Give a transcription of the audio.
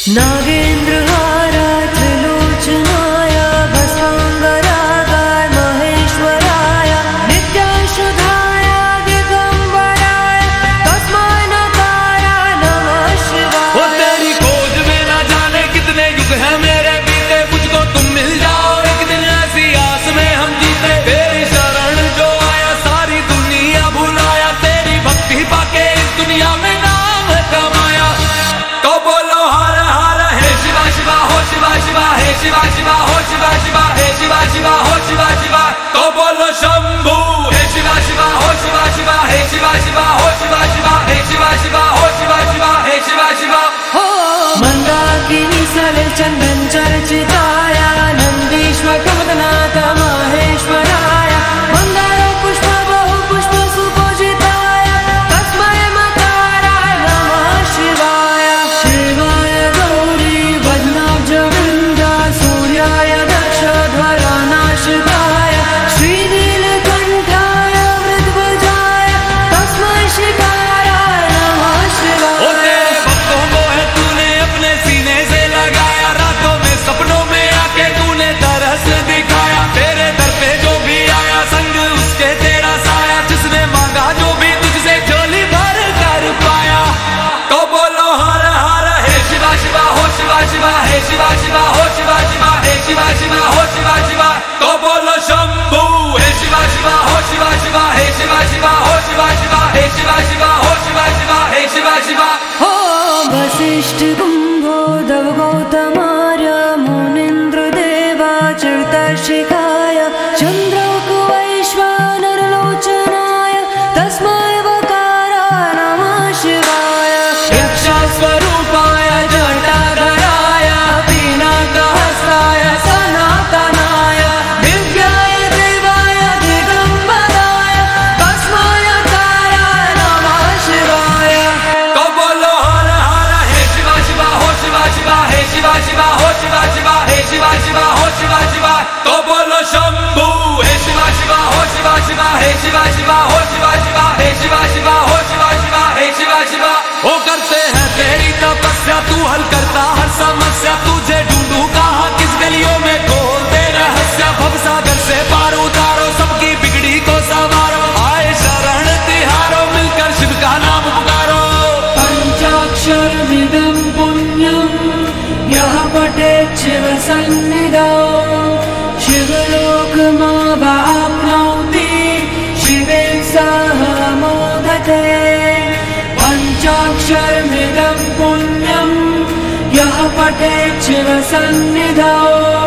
नागेन्द्रहाराय त्रिलोचनाय भस्मांगरागाय महेश्वराय नित्याशुधाय दिगंबराय तस्मै नकाराय नमः शिवाय। वो तेरी खोज में ना जाने कितने युग हैं मेरे बीते, मुझको तुम मिल जाओ एक दिन ऐसी आस में हम जीते। तेरी शरण जो आया सारी दुनिया भुलाया, तेरी भक्ति पाके इस दुनिया में नाम कमाया। तो बोलो हर हर हे शिवा शिवा हो शिवा शिवा हे शिवा शिवा हो शिवा शिवा हे शिवा शिवा हो शिवा शिवा। तो बोलो शंभू हे शिवा शिवा हो शिवा शिवा हे शिवा शिवा हो शिवा शिवा हे शिवा शिवा हो शिवा शिवा हे शिवा शिवा। हो मंदाकिनी सलिल चंदन चर्चिताय नंदीश्वर प्रमदनाथ महेश्वराय मंदारो पुष्प बहु पुष्प सुपूजिताय तस्मै मकाराय नमः शिवाय। शिवाय गौरी वदनाब्ज वृंदा सूर्याय दक्षध्वरानाशिकाय श्रीनीलकंठाय वृद्धध्वजाय तस्मै शिकाराय नमः शिवाय। ओ तेरे भक्तों को है तूने अपने सीने से लगाया, रातों में सपनों में आके तूने तरस दिखाया। तेरे दर पे जो भी आया संग उसके तेरा साया, जिसने मांगा जो भी तुझसे झोली भर कर पाया। तो बोलो हर हर हे शिवा शिवा हो शिवा शिवा हे शिवा शिवा हो शिवा शिवा हे शिवा शिवा हो शिवा शिवा। तो बोलो शंभू हे शिवा शिवा हो शिवा शिवा हे शिवा शिवा हो शिवा शिवा हे शिवा शिवा हो शिवा शिवा हे शिवा शिवा। हो वसिष्ठ कुम्भोदव गौतमार्य मुनीन्द्र देवाचर्तशिखाय चन्द्रौकवैश्वानरलोचनाय तस्मै वकाराय नमः शिवाय। यक्षस्वरूपाय जटाधराय पिनाकहस्ताय सनातनाय दिव्याय देवाय दिगंबराय तस्मै वकाराय नमः शिवाय। तो बोलो हर हर हे शिवा शिवा हो शिवा शिवा हे शिवा शिवा हो शिवा शिवा हे शिवा शिवा हो शिवा शिवा। तो बोलो शंभू हे शिवा शिवा हो शिवा शिवा हे शिवा शिवा हो शिवा शिवा हे शिवा शिवा हो शिवा शिवा हे शिवा शिवा। वो करते हैं तेरी तपस्या तू हल करता हर समस्या, तुझे ढूंढू कहाँ किस गलियों में खोल दे रहस्य। भवसागर से पार उतारो सबकी बिगड़ी को संवारो, आए शरण तिहारो मिलकर शिव का नाम पुकारो। पंचाक्षरमिदं पुण्यं यः पठेत् शिवसन्निधौ शिवलोकमावाप्नोति शिवेन सह मोदते। पंचाक्षरमिदं पुण्यं यः पठेत् शिवसन्निधौ